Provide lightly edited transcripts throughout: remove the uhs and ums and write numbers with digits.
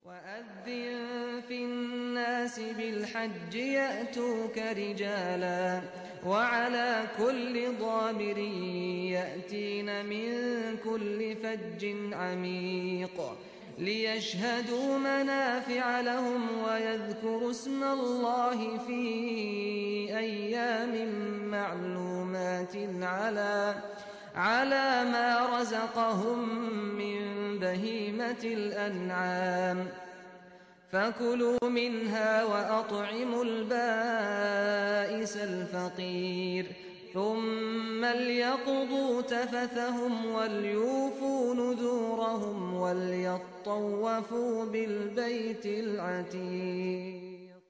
وأذن في الناس بالحج يأتوك رجالا وعلى كل ضامر يأتين من كل فج عميق ليشهدوا منافع لهم ويذكروا اسم الله في أيام معلومات على ما رزقهم من بهيمة الأنعام فكلوا منها وأطعموا البائس الفقير ثم ليقضوا تفثهم وليوفوا نذورهم وليطوفوا بالبيت العتيق.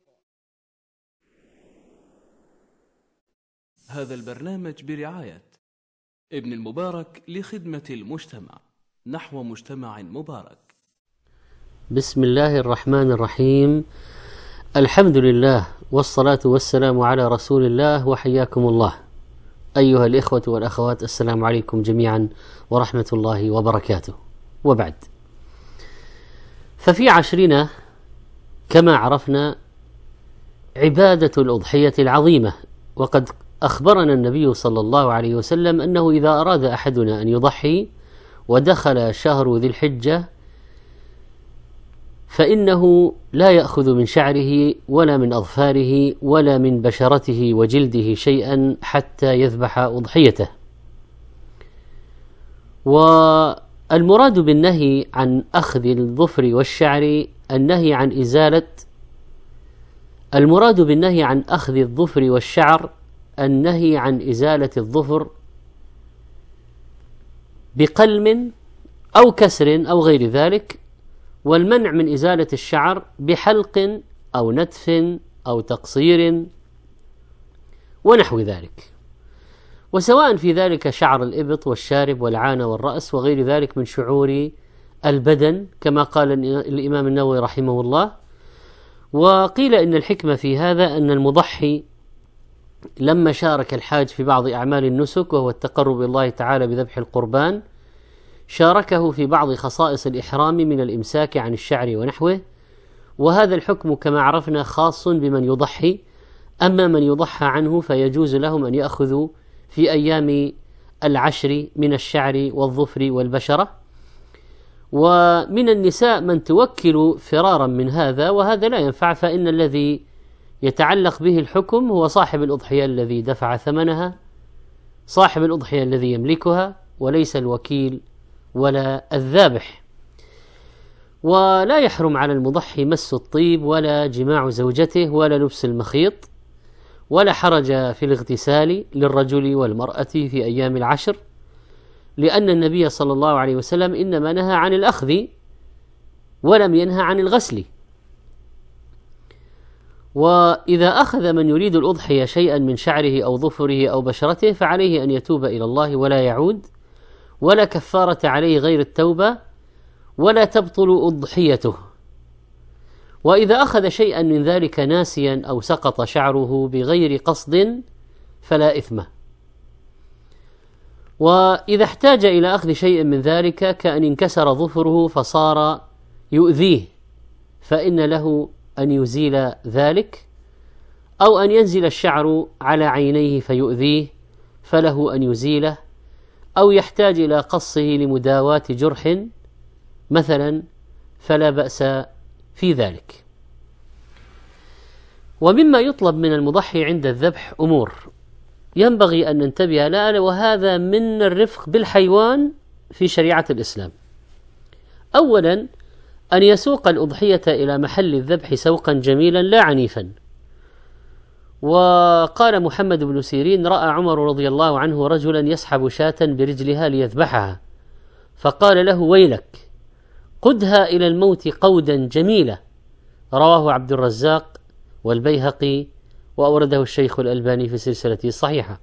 هذا البرنامج برعاية ابن المبارك لخدمة المجتمع نحو مجتمع مبارك. بسم الله الرحمن الرحيم. الحمد لله والصلاة والسلام على رسول الله، وحياكم الله أيها الإخوة والأخوات، السلام عليكم جميعا ورحمة الله وبركاته. وبعد، ففي عشرنا كما عرفنا عبادة الأضحية العظيمة، وقد أخبرنا النبي صلى الله عليه وسلم أنه إذا أراد أحدنا أن يضحي ودخل شهر ذي الحجة فإنه لا يأخذ من شعره ولا من أظفاره ولا من بشرته وجلده شيئا حتى يذبح أضحيته. والمراد بالنهي عن أخذ الظفر والشعر النهي عن إزالة النهي عن إزالة الظفر بقلم أو كسر أو غير ذلك، والمنع من إزالة الشعر بحلق أو نتف أو تقصير ونحو ذلك، وسواء في ذلك شعر الإبط والشارب والعانة والرأس وغير ذلك من شعور البدن، كما قال الإمام النووي رحمه الله. وقيل إن الحكمة في هذا أن المضحي لما شارك الحاج في بعض أعمال النسك وهو التقرب إلى الله تعالى بذبح القربان، شاركه في بعض خصائص الإحرام من الإمساك عن الشعر ونحوه، وهذا الحكم كما عرفنا خاص بمن يضحي. أما من يضحى عنه فيجوز لهم أن يأخذوا في أيام العشر من الشعر والظفر والبشرة. ومن النساء من توكل فرارا من هذا، وهذا لا ينفع، فإن الذي يتعلق به الحكم هو صاحب الأضحية الذي دفع ثمنها، صاحب الأضحية الذي يملكها، وليس الوكيل ولا الذابح. ولا يحرم على المضحي مس الطيب ولا جماع زوجته ولا لبس المخيط، ولا حرج في الاغتسال للرجل والمرأة في أيام العشر، لأن النبي صلى الله عليه وسلم إنما نهى عن الأخذ ولم ينهى عن الغسل. وإذا أخذ من يريد الأضحية شيئا من شعره أو ظفره أو بشرته فعليه أن يتوب إلى الله ولا يعود، ولا كفارة عليه غير التوبة، ولا تبطل أضحيته. وإذا أخذ شيئا من ذلك ناسيا أو سقط شعره بغير قصد فلا إثم. وإذا احتاج إلى أخذ شيء من ذلك كأن انكسر ظفره فصار يؤذيه فإن له أن يزيل ذلك، أو أن ينزل الشعر على عينيه فيؤذيه فله أن يزيله، أو يحتاج إلى قصه لمداواة جرح مثلا فلا بأس في ذلك. ومما يطلب من المضحي عند الذبح أمور ينبغي أن ننتبه لها، وهذا من الرفق بالحيوان في شريعة الإسلام. أولا أن يسوق الأضحية إلى محل الذبح سوقا جميلا لا عنيفا. وقال محمد بن سيرين: رأى عمر رضي الله عنه رجلا يسحب شاة برجلها ليذبحها، فقال له: ويلك، قدها إلى الموت قودا جميلة. رواه عبد الرزاق والبيهقي، وأورده الشيخ الألباني في سلسلته الصحيحة.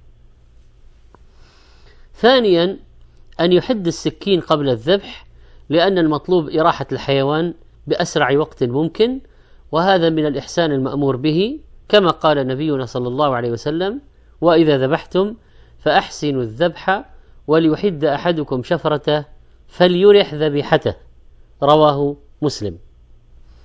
ثانيا أن يحد السكين قبل الذبح، لأن المطلوب إراحة الحيوان بأسرع وقت ممكن، وهذا من الإحسان المأمور به، كما قال نبينا صلى الله عليه وسلم: وإذا ذبحتم فأحسنوا الذبح وليحد أحدكم شفرته فليرح ذبيحته. رواه مسلم.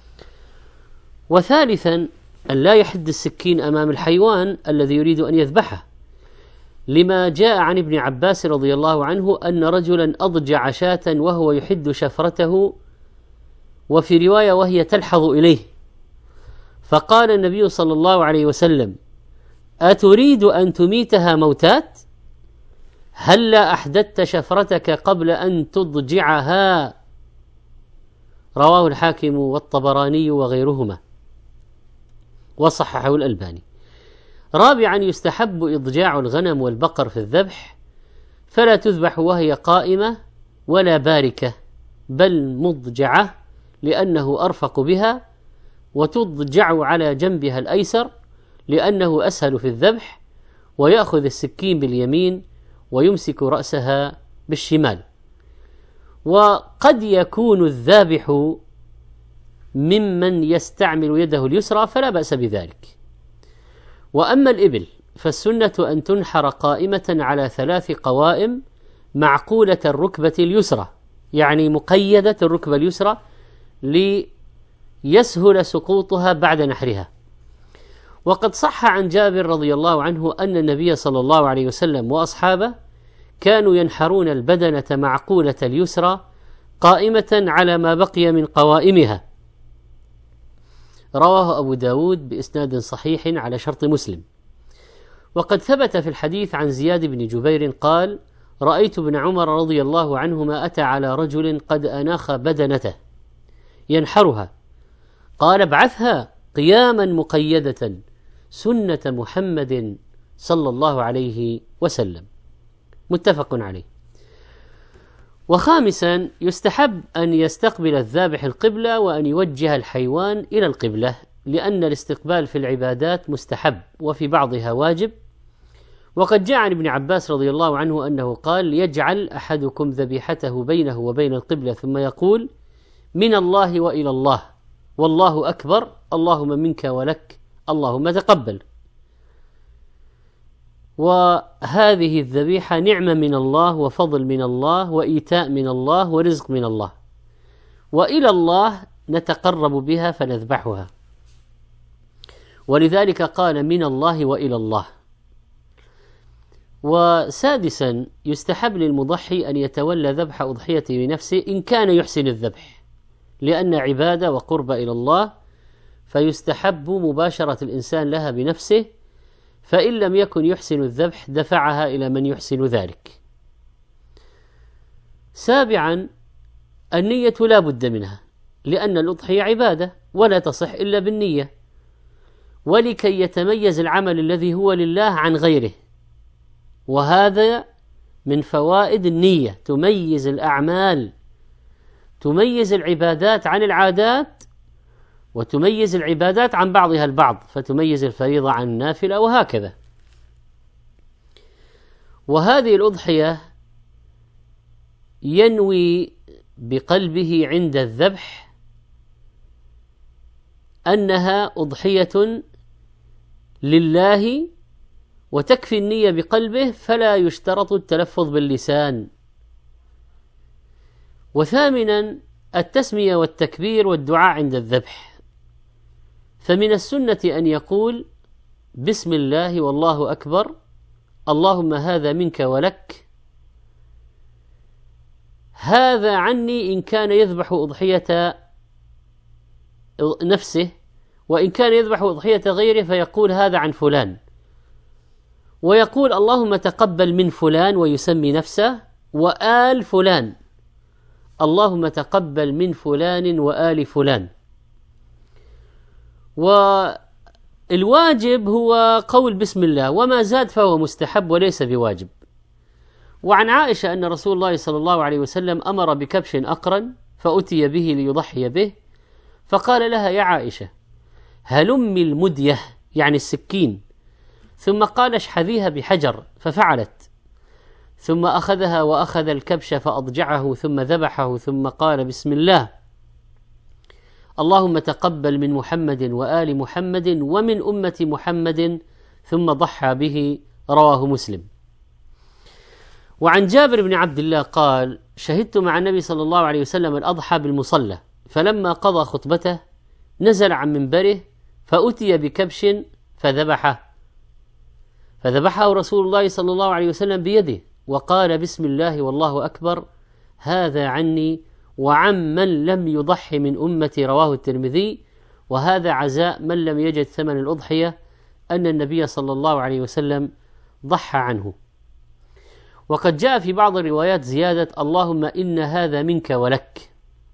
وثالثا أن لا يحد السكين أمام الحيوان الذي يريد أن يذبحه، لما جاء عن ابن عباس رضي الله عنه أن رجلا أضجع شاة وهو يحد شفرته، وفي رواية وهي تلحظ إليه، فقال النبي صلى الله عليه وسلم: أتريد أن تميتها موتات؟ هلا أحددت شفرتك قبل أن تضجعها؟ رواه الحاكم والطبراني وغيرهما وصححه الألباني. رابعا يستحب إضجاع الغنم والبقر في الذبح، فلا تذبح وهي قائمة ولا باركة، بل مضجعة لأنه أرفق بها، وتضجع على جنبها الأيسر لأنه أسهل في الذبح، ويأخذ السكين باليمين ويمسك رأسها بالشمال. وقد يكون الذابح ممن يستعمل يده اليسرى فلا بأس بذلك. وأما الإبل فالسنة أن تنحر قائمة على 3 قوائم معقولة الركبة اليسرى، يعني مقيدة الركبة اليسرى ليسهل سقوطها بعد نحرها. وقد صح عن جابر رضي الله عنه أن النبي صلى الله عليه وسلم وأصحابه كانوا ينحرون البدنة معقولة اليسرى قائمة على ما بقي من قوائمها. رواه أبو داود بإسناد صحيح على شرط مسلم. وقد ثبت في الحديث عن زياد بن جبير قال: رأيت ابن عمر رضي الله عنهما أتى على رجل قد أناخ بدنته ينحرها، قال: ابعثها قياما مقيدة سنة محمد صلى الله عليه وسلم. متفق عليه. وخامسا يستحب أن يستقبل الذابح القبلة وأن يوجه الحيوان إلى القبلة، لأن الاستقبال في العبادات مستحب وفي بعضها واجب. وقد جاء عن ابن عباس رضي الله عنه أنه قال: يجعل أحدكم ذبيحته بينه وبين القبلة ثم يقول: من الله وإلى الله، والله أكبر، اللهم منك ولك، اللهم تقبل. وهذه الذبيحة نعمة من الله وفضل من الله وإيتاء من الله ورزق من الله، وإلى الله نتقرب بها فنذبحها، ولذلك قال: من الله وإلى الله. وسادسا يستحب للمضحي أن يتولى ذبح أضحيته بنفسه إن كان يحسن الذبح، لأن عبادة وقرب إلى الله، فيستحب مباشرة الإنسان لها بنفسه، فإن لم يكن يحسن الذبح دفعها إلى من يحسن ذلك. سابعا النية لا بد منها، لأن الأضحية عبادة ولا تصح إلا بالنية، ولكي يتميز العمل الذي هو لله عن غيره، وهذا من فوائد النية، تميز الأعمال، تميز العبادات عن العادات، وتميز العبادات عن بعضها البعض، فتميز الفريضة عن النافلة وهكذا. وهذه الأضحية ينوي بقلبه عند الذبح أنها أضحية لله، وتكفي النية بقلبه، فلا يشترط التلفظ باللسان. وثامنا التسمية والتكبير والدعاء عند الذبح، فمن السنة أن يقول: بسم الله والله أكبر، اللهم هذا منك ولك، هذا عني إن كان يذبح أضحية نفسه، وإن كان يذبح أضحية غيره فيقول هذا عن فلان، ويقول اللهم تقبل من فلان ويسمي نفسه، وآل فلان، اللهم تقبل من فلان وآل فلان. والواجب هو قول بسم الله، وما زاد فهو مستحب وليس بواجب. وعن عائشة أن رسول الله صلى الله عليه وسلم أمر بكبش أقرن فأتي به ليضحي به، فقال لها: يا عائشة هلمي المدية، يعني السكين، ثم قال: اشحذيها بحجر، ففعلت، ثم أخذها وأخذ الكبش فأضجعه ثم ذبحه، ثم قال: بسم الله، اللهم تقبل من محمد وآل محمد ومن أمة محمد، ثم ضحى به. رواه مسلم. وعن جابر بن عبد الله قال: شهدت مع النبي صلى الله عليه وسلم الأضحى بالمصلى، فلما قضى خطبته نزل عن منبره فأتي بكبش فذبحه رسول الله صلى الله عليه وسلم بيده وقال بسم الله والله أكبر، هذا عني وعن من لم يضحي من أمتي، رواه الترمذي. وهذا عزاء من لم يجد ثمن الأضحية، أن النبي صلى الله عليه وسلم ضحى عنه. وقد جاء في بعض الروايات زيادة اللهم إن هذا منك ولك.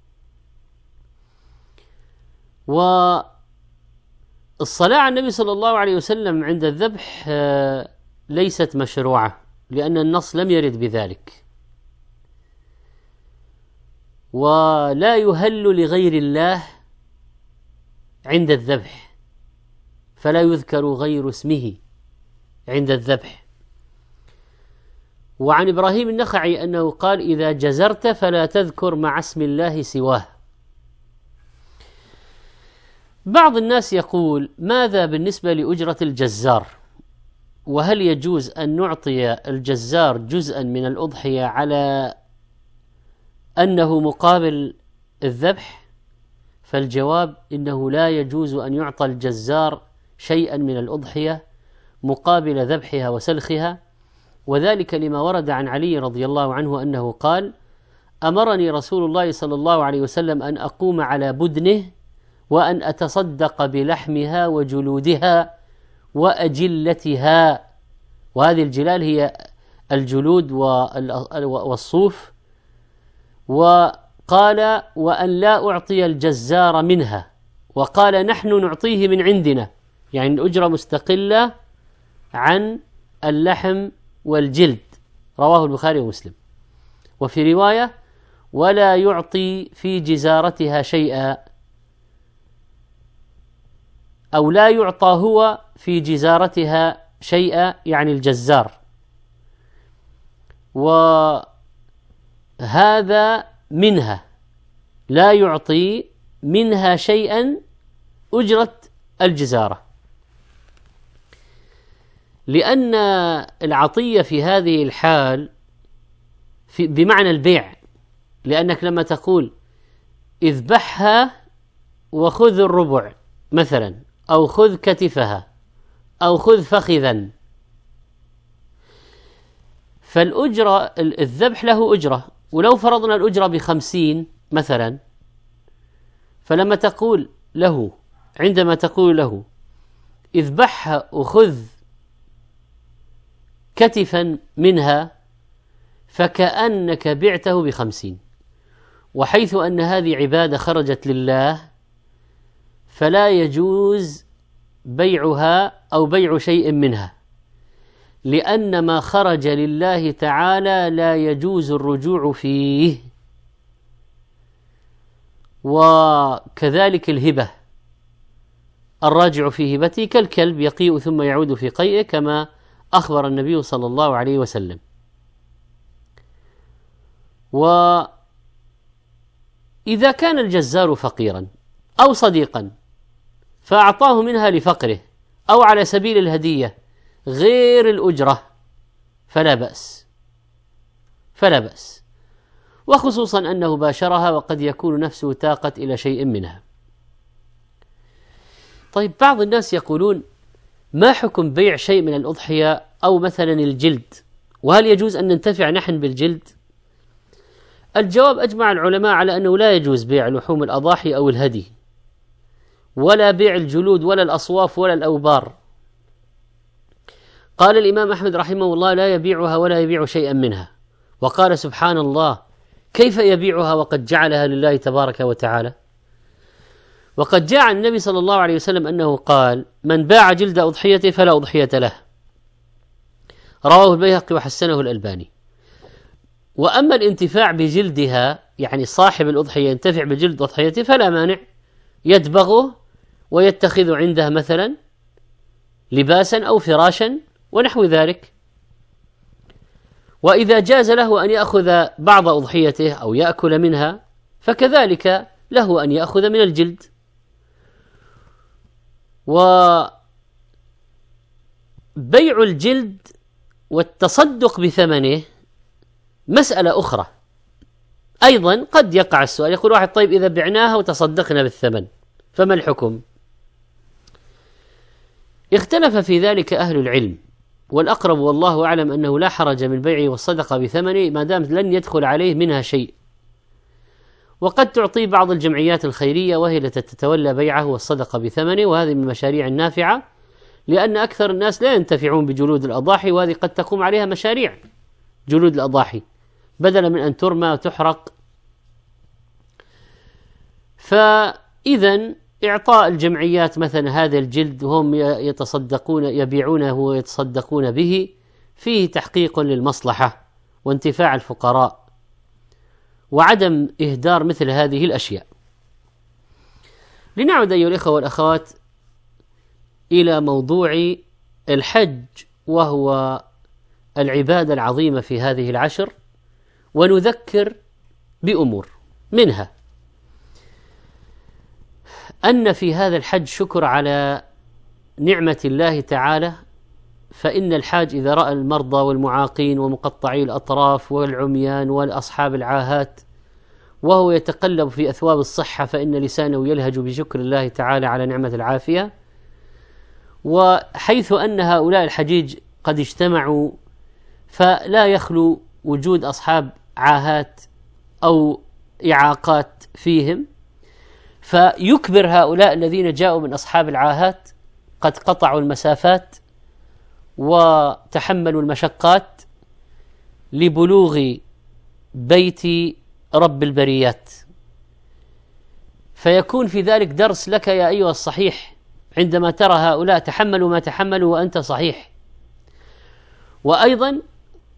والصلاة على النبي صلى الله عليه وسلم عند الذبح ليست مشروعة، لأن النص لم يرد بذلك. ولا يهل لغير الله عند الذبح، فلا يذكر غير اسمه عند الذبح. وعن إبراهيم النخعي أنه قال إذا جزرت فلا تذكر مع اسم الله سواه. بعض الناس يقول ماذا بالنسبة لأجرة الجزار؟ وهل يجوز أن نعطي الجزار جزءا من الأضحية على أنه مقابل الذبح؟ فالجواب إنه لا يجوز أن يعطى الجزار شيئا من الأضحية مقابل ذبحها وسلخها، وذلك لما ورد عن علي رضي الله عنه أنه قال أمرني رسول الله صلى الله عليه وسلم أن أقوم على بدنه وأن أتصدق بلحمها وجلودها وأجلتها، وهذه الجلال هي الجلود والصوف. وقال وأن لا أعطي الجزار منها، وقال نحن نعطيه من عندنا، يعني الأجرة مستقلة عن اللحم والجلد، رواه البخاري ومسلم. وفي رواية ولا يعطي في جزارتها شيئا، أو لا يعطى هو في جزارتها شيئا، يعني الجزار. وهذا منها، لا يعطي منها شيئا أجرة الجزارة، لأن العطية في هذه الحال بمعنى البيع، لأنك لما تقول اذبحها وخذ الربع مثلا، أو خذ كتفها، أو خذ فخذا، فالأجرة الذبح له أجرة، ولو فرضنا الأجرة ب50 مثلا، فلما تقول له عندما تقول له اذبحها وخذ كتفا منها فكأنك بعته ب50، وحيث أن هذه عبادة خرجت لله فلا يجوز بيعها أو بيع شيء منها، لأن ما خرج لله تعالى لا يجوز الرجوع فيه. وكذلك الهبة، الراجع في هبته كالكلب يقيء ثم يعود في قيئه، كما أخبر النبي صلى الله عليه وسلم. وإذا كان الجزار فقيرا أو صديقا فأعطاه منها لفقره أو على سبيل الهدية غير الأجرة فلا بأس، وخصوصا أنه باشرها وقد يكون نفسه تاقت إلى شيء منها. طيب، بعض الناس يقولون ما حكم بيع شيء من الأضحية أو مثلا الجلد، وهل يجوز أن ننتفع نحن بالجلد؟ الجواب أجمع العلماء على أنه لا يجوز بيع لحوم الأضاحي أو الهدي، ولا بيع الجلود ولا الأصواف ولا الأوبار. قال الإمام أحمد رحمه الله لا يبيعها ولا يبيع شيئا منها، وقال سبحان الله كيف يبيعها وقد جعلها لله تبارك وتعالى. وقد جاء عن النبي صلى الله عليه وسلم أنه قال من باع جلد أضحيته فلا أضحية له، رواه البيهقي وحسنه الألباني. وأما الانتفاع بجلدها، يعني صاحب الأضحية ينتفع بجلد أضحيته فلا مانع، يدبغه ويتخذ عنده مثلا لباسا أو فراشا ونحو ذلك. وإذا جاز له أن يأخذ بعض أضحيته أو يأكل منها فكذلك له أن يأخذ من الجلد. وبيع الجلد والتصدق بثمنه مسألة أخرى أيضا. قد يقع السؤال، يقول واحد طيب إذا بعناها وتصدقنا بالثمن فما الحكم؟ اختلف في ذلك أهل العلم، والأقرب والله أعلم أنه لا حرج من بيعه والصدقة بثمنه ما دام لن يدخل عليه منها شيء. وقد تعطي بعض الجمعيات الخيرية وهي التي تتولى بيعه والصدقة بثمنه، وهذه من المشاريع النافعة، لأن أكثر الناس لا ينتفعون بجلود الأضاحي، وهذه قد تقوم عليها مشاريع جلود الأضاحي بدلا من أن ترمى وتحرق. فإذا إعطاء الجمعيات مثلا هذا الجلد وهم يتصدقون يبيعونه ويتصدقون به فيه تحقيق للمصلحة وانتفاع الفقراء وعدم إهدار مثل هذه الأشياء. لنعود أيها الإخوة والأخوات إلى موضوع الحج، وهو العبادة العظيمة في هذه العشر، ونذكر بأمور منها أن في هذا الحج شكر على نعمة الله تعالى، فإن الحاج إذا رأى المرضى والمعاقين ومقطعي الأطراف والعميان والأصحاب العاهات وهو يتقلب في أثواب الصحة فإن لسانه يلهج بشكر الله تعالى على نعمة العافية. وحيث أن هؤلاء الحجيج قد اجتمعوا فلا يخلو وجود أصحاب عاهات أو إعاقات فيهم، فيكبر هؤلاء الذين جاءوا من أصحاب العاهات قد قطعوا المسافات وتحملوا المشقات لبلوغ بيت رب البريات، فيكون في ذلك درس لك يا أيها الصحيح عندما ترى هؤلاء تحملوا ما تحملوا وأنت صحيح. وأيضا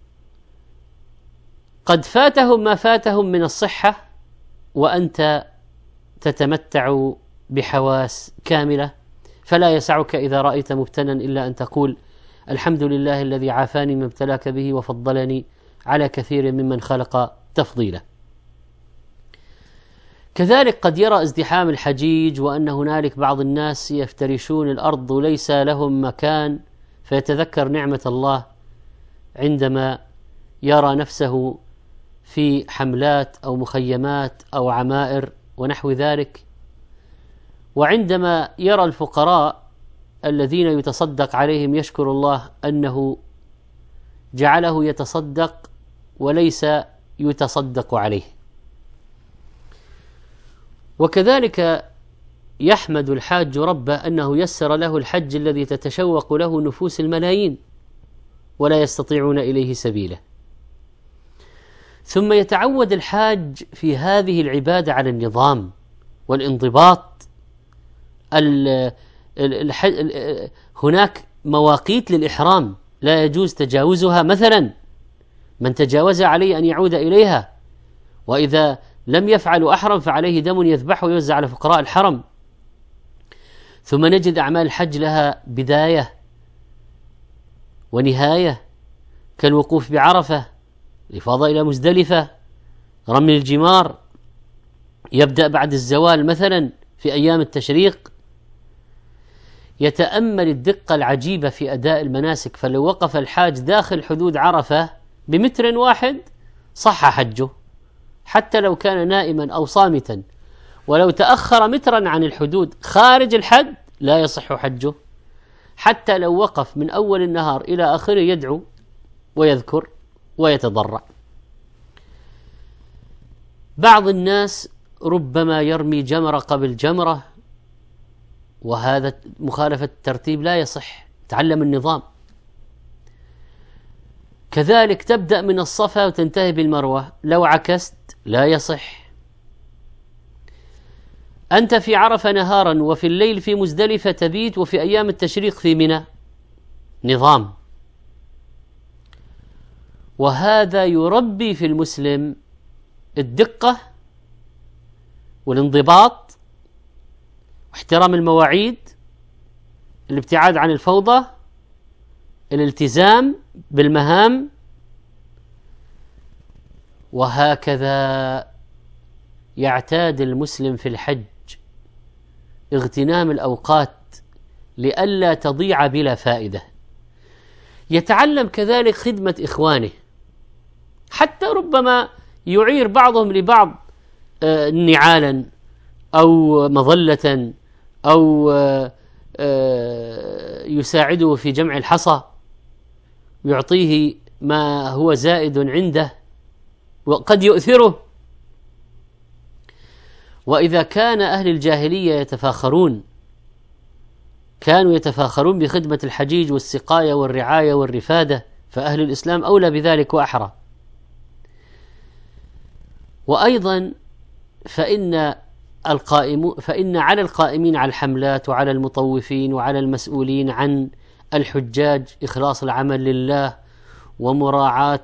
قد فاتهم ما فاتهم من الصحة وأنت تتمتع بحواس كاملة، فلا يسعك إذا رأيت مبتلا إلا أن تقول الحمد لله الذي عافاني ما ابتلاك به وفضلني على كثير ممن خلق تفضيلا. كذلك قد يرى ازدحام الحجيج وأن هنالك بعض الناس يفترشون الأرض وليس لهم مكان، فيتذكر نعمة الله عندما يرى نفسه في حملات أو مخيمات أو عمائر ونحو ذلك. وعندما يرى الفقراء الذين يتصدق عليهم يشكر الله أنه جعله يتصدق وليس يتصدق عليه. وكذلك يحمد الحاج ربه أنه يسر له الحج الذي تتشوق له نفوس الملايين ولا يستطيعون إليه سبيلا. ثم يتعود الحاج في هذه العبادة على النظام والانضباط. هناك مواقيت للإحرام لا يجوز تجاوزها، مثلا من تجاوز عليه أن يعود إليها، وإذا لم يفعل أحرم فعليه دم يذبح ويوزع على فقراء الحرم. ثم نجد أعمال الحج لها بداية ونهاية، كالوقوف بعرفة، الإفاضة إلى مزدلفة، رمي الجمار يبدأ بعد الزوال مثلا في أيام التشريق. يتأمل الدقة العجيبة في أداء المناسك، فلو وقف الحاج داخل حدود عرفة بمتر واحد صح حجه حتى لو كان نائما أو صامتا، ولو تأخر مترا عن الحدود خارج الحد لا يصح حجه، حتى لو وقف من أول النهار إلى آخره يدعو ويذكر ويتضرع. بعض الناس ربما يرمي جمرة قبل جمرة، وهذا مخالفة الترتيب لا يصح، تعلم النظام. كذلك تبدأ من الصفا وتنتهي بالمروة، لو عكست لا يصح. أنت في عرفة نهارا وفي الليل في مزدلفة تبيت، وفي أيام التشريق في منى، نظام. وهذا يربي في المسلم الدقة والانضباط واحترام المواعيد، الابتعاد عن الفوضى، الالتزام بالمهام. وهكذا يعتاد المسلم في الحج اغتنام الأوقات لئلا تضيع بلا فائدة. يتعلم كذلك خدمة إخوانه، حتى ربما يعير بعضهم لبعض نعالا أو مظلة أو يساعده في جمع الحصى، يعطيه ما هو زائد عنده وقد يؤثره. وإذا كان أهل الجاهلية كانوا يتفاخرون بخدمة الحجيج والسقاية والرعاية والرفادة، فأهل الإسلام أولى بذلك وأحرى. وأيضا فإن على القائمين على الحملات وعلى المطوفين وعلى المسؤولين عن الحجاج إخلاص العمل لله ومراعاة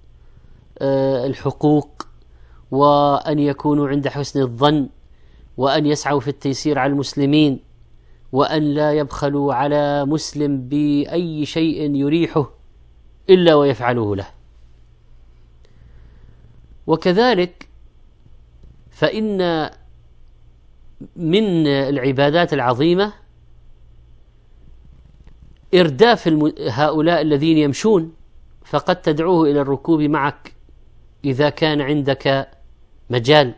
الحقوق، وأن يكونوا عند حسن الظن، وأن يسعوا في التيسير على المسلمين، وأن لا يبخلوا على مسلم بأي شيء يريحه إلا ويفعله له. وكذلك فإن من العبادات العظيمة إرداف هؤلاء الذين يمشون، فقد تدعوه إلى الركوب معك إذا كان عندك مجال.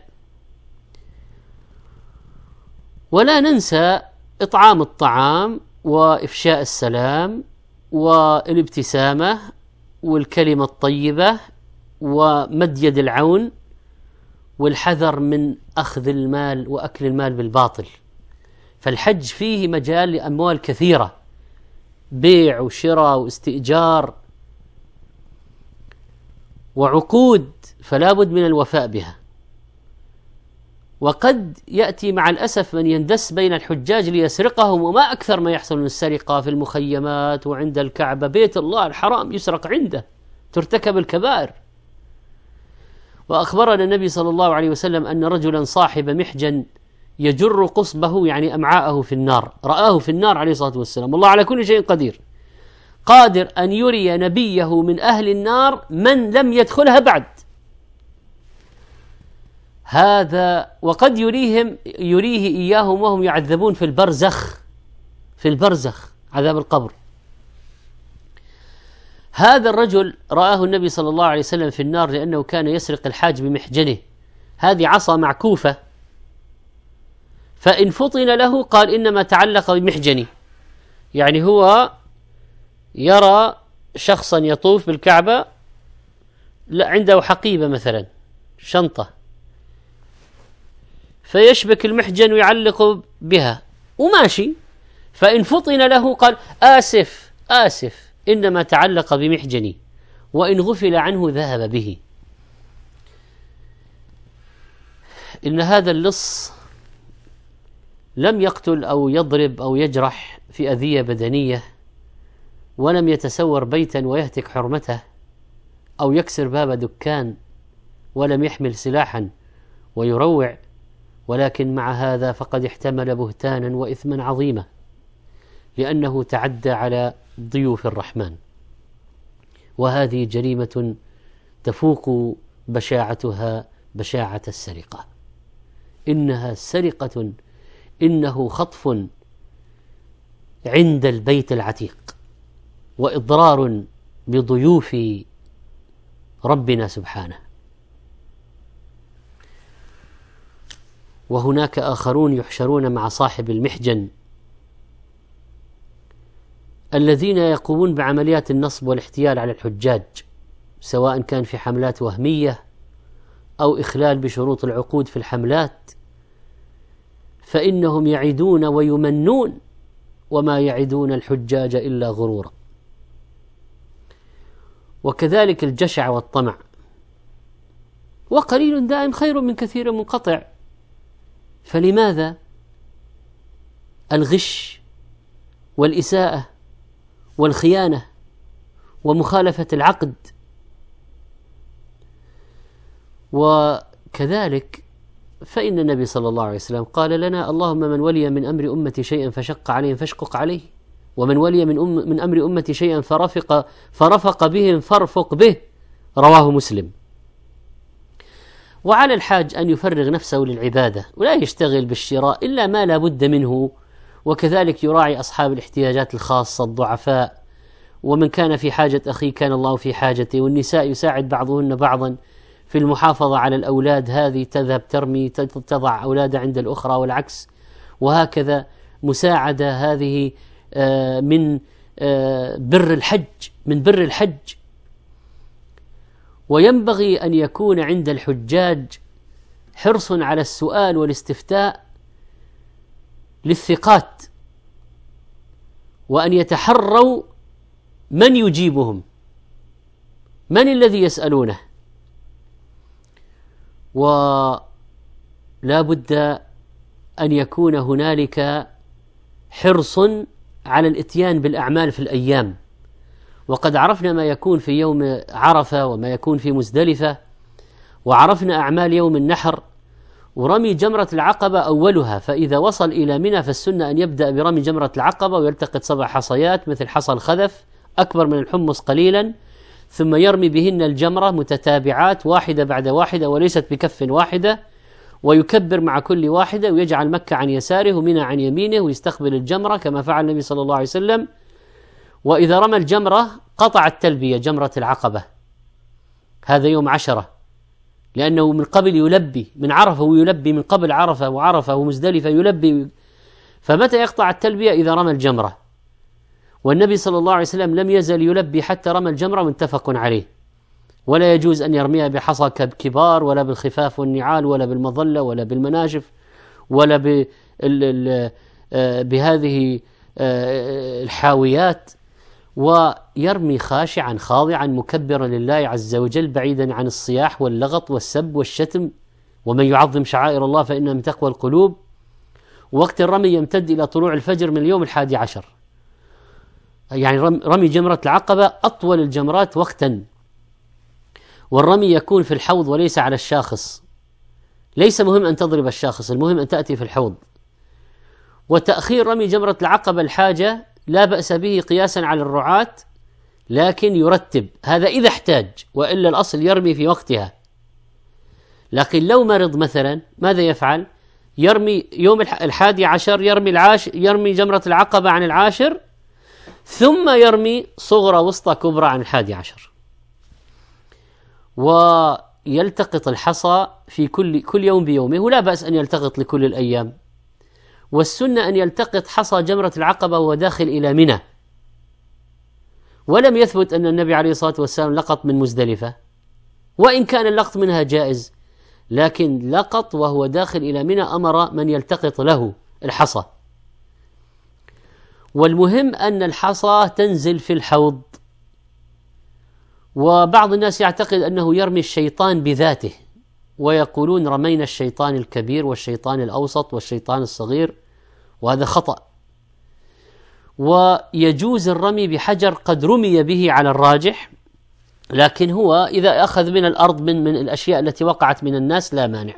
ولا ننسى إطعام الطعام وإفشاء السلام والابتسامة والكلمة الطيبة ومد يد العون، والحذر من أخذ المال وأكل المال بالباطل. فالحج فيه مجال لأموال كثيرة، بيع وشراء واستئجار وعقود، فلا بد من الوفاء بها. وقد يأتي مع الأسف من يندس بين الحجاج ليسرقهم، وما أكثر ما يحصل من السرقة في المخيمات وعند الكعبة، بيت الله الحرام يسرق عنده، ترتكب الكبائر. وأخبرنا النبي صلى الله عليه وسلم أن رجلا صاحب محجن يجر قصبه يعني أمعاءه في النار، رآه في النار عليه الصلاة والسلام. الله على كل شيء قدير، قادر أن يري نبيه من أهل النار من لم يدخلها بعد. هذا وقد يريه إياهم وهم يعذبون في البرزخ عذاب القبر. هذا الرجل رآه النبي صلى الله عليه وسلم في النار لأنه كان يسرق الحاج بمحجنه، هذه عصا معكوفة، فإن فطن له قال إنما تعلق بمحجني، يعني هو يرى شخصا يطوف بالكعبة عنده حقيبة مثلا شنطة، فيشبك المحجن ويعلق بها وماشي، فإن فطن له قال آسف إنما تعلق بمحجني، وإن غفل عنه ذهب به. إن هذا اللص لم يقتل أو يضرب أو يجرح في أذية بدنية، ولم يتسور بيتا ويهتك حرمته، أو يكسر باب دكان، ولم يحمل سلاحا ويروع، ولكن مع هذا فقد احتمل بهتانا وإثما عظيما، لأنه تعدى على ضيوف الرحمن. وهذه جريمة تفوق بشاعتها بشاعة السرقة. إنها سرقة، إنه خطف عند البيت العتيق، وإضرار بضيوف ربنا سبحانه. وهناك آخرون يحشرون مع صاحب المحجن الذين يقومون بعمليات النصب والاحتيال على الحجاج، سواء كان في حملات وهمية أو إخلال بشروط العقود في الحملات، فإنهم يعدون ويمنون، وما يعدون الحجاج إلا غرورا. وكذلك الجشع والطمع، وقليل دائم خير من كثير منقطع. فلماذا الغش والإساءة والخيانة ومخالفة العقد؟ وكذلك فإن النبي صلى الله عليه وسلم قال لنا: اللهم من ولي من أمر أمتي شيئا فشق عليهم فاشقق عليه، ومن ولي من أمر أمتي شيئا فرفق بهم فارفق به. رواه مسلم. وعلى الحاج أن يفرغ نفسه للعبادة، ولا يشتغل بالشراء إلا ما لا بد منه، وكذلك يراعي أصحاب الاحتياجات الخاصة الضعفاء، ومن كان في حاجة أخيه كان الله في حاجته. والنساء يساعد بعضهن بعضا في المحافظة على الأولاد، هذه تذهب ترمي تضع أولادها عند الأخرى والعكس، وهكذا مساعدة، هذه من بر الحج. وينبغي أن يكون عند الحجاج حرص على السؤال والاستفتاء للثقات، وأن يتحروا من يجيبهم، من الذي يسألونه. ولا بد أن يكون هنالك حرص على الإتيان بالأعمال في الأيام. وقد عرفنا ما يكون في يوم عرفة وما يكون في مزدلفة، وعرفنا أعمال يوم النحر. ورمي جمرة العقبة أولها، فإذا وصل إلى منى فالسنة أن يبدأ برمي جمرة العقبة ويلتقط 7 حصيات مثل حصى الخذف أكبر من الحمص قليلا، ثم يرمي بهن الجمرة متتابعات واحدة بعد واحدة وليست بكف واحدة، ويكبر مع كل واحدة، ويجعل مكة عن يساره ومنى عن يمينه، ويستقبل الجمرة كما فعل النبي صلى الله عليه وسلم. وإذا رمى الجمرة قطع التلبية جمرة العقبة، هذا يوم 10، لأنه من قبل يلبي من عرفة ويلبي من قبل عرفة، وعرفة ومزدلفة يلبي. فمتى يقطع التلبية؟ إذا رمى الجمرة. والنبي صلى الله عليه وسلم لم يزل يلبي حتى رمى الجمرة، متفق عليه. ولا يجوز أن يرميها بحصى كبار، ولا بالخفاف والنعال، ولا بالمظلة، ولا بالمناجف، ولا بهذه الحاويات. ويرمي خاشعا خاضعا مكبرا لله عز وجل، بعيدا عن الصياح واللغط والسب والشتم. ومن يعظم شعائر الله فإنها من تقوى القلوب. وقت الرمي يمتد إلى طلوع الفجر من اليوم 11، يعني رمي جمرة العقبة أطول الجمرات وقتا. والرمي يكون في الحوض وليس على الشاخص، ليس مهم أن تضرب الشاخص، المهم أن تأتي في الحوض. وتأخير رمي جمرة العقبة الحاجة لا بأس به قياسا على الرعاة، لكن يرتب هذا إذا احتاج، وإلا الأصل يرمي في وقتها. لكن لو مرض مثلا ماذا يفعل؟ يرمي يوم 11، يرمي جمرة العقبة عن 10، ثم يرمي صغرى وسطى كبرى عن 11. ويلتقط الحصى في كل يوم بيومه، ولا بأس أن يلتقط لكل الأيام. والسنة أن يلتقط حصى جمرة العقبة وهو داخل إلى منى. ولم يثبت أن النبي عليه الصلاة والسلام لقط من مزدلفة، وإن كان اللقط منها جائز، لكن لقط وهو داخل إلى منى، أمر من يلتقط له الحصى. والمهم أن الحصى تنزل في الحوض. وبعض الناس يعتقد أنه يرمي الشيطان بذاته، ويقولون رمينا الشيطان الكبير والشيطان الأوسط والشيطان الصغير، وهذا خطأ. ويجوز الرمي بحجر قد رمي به على الراجح، لكن هو إذا أخذ من الأرض من الأشياء التي وقعت من الناس لا مانع.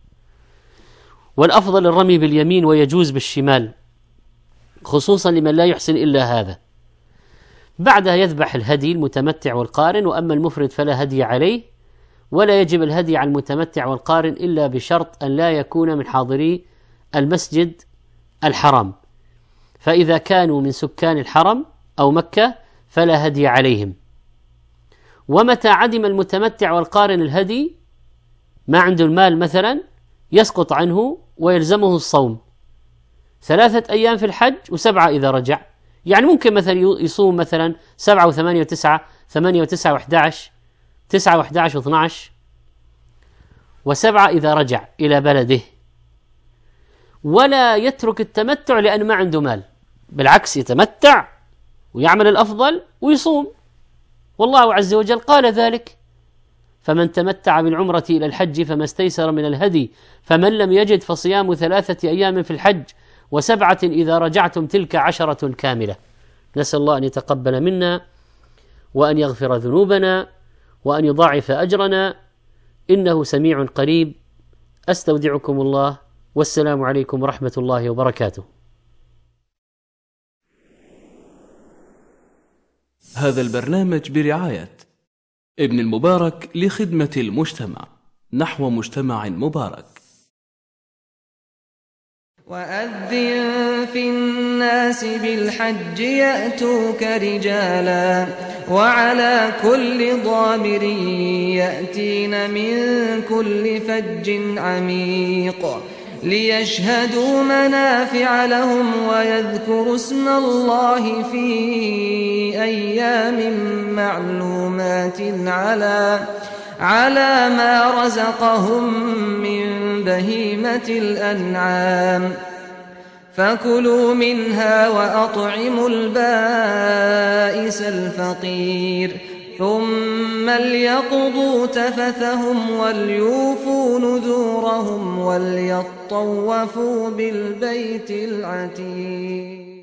والأفضل الرمي باليمين، ويجوز بالشمال، خصوصا لمن لا يحسن إلا هذا. بعدها يذبح الهدي المتمتع والقارن، وأما المفرد فلا هدي عليه. ولا يجب الهدي على المتمتع والقارن إلا بشرط أن لا يكون من حاضري المسجد الحرام، فإذا كانوا من سكان الحرم أو مكة فلا هدي عليهم. ومتى عدم المتمتع والقارن الهدي، ما عنده المال مثلا، يسقط عنه ويلزمه الصوم 3 أيام في الحج و7 إذا رجع. يعني ممكن مثلا يصوم مثلا 7 و8 و9، 8 و9 و11، 9 و11 و12، و7 إذا رجع إلى بلده. ولا يترك التمتع لأن ما عنده مال، بالعكس يتمتع ويعمل الأفضل ويصوم، والله عز وجل قال ذلك: فمن تمتع بالعمرة إلى الحج فما استيسر من الهدي، فمن لم يجد فصيام 3 أيام في الحج و7 إذا رجعتم، تلك 10 كاملة. نسأل الله أن يتقبل منا، وأن يغفر ذنوبنا، وأن يضاعف أجرنا، إنه سميع قريب. أستودعكم الله، والسلام عليكم ورحمة الله وبركاته. هذا البرنامج برعاية ابن المبارك لخدمة المجتمع، نحو مجتمع مبارك. وأذن في الناس بالحج يأتوك رجالا وعلى كل ضامر يأتين من كل فج عميق ليشهدوا منافع لهم ويذكروا اسم الله في أيام معلومات على ما رزقهم من بهيمة الأنعام فكلوا منها وأطعموا البائس الفقير ثم ليقضوا تفثهم وليوفوا نذورهم وليطوفوا بالبيت العتيق.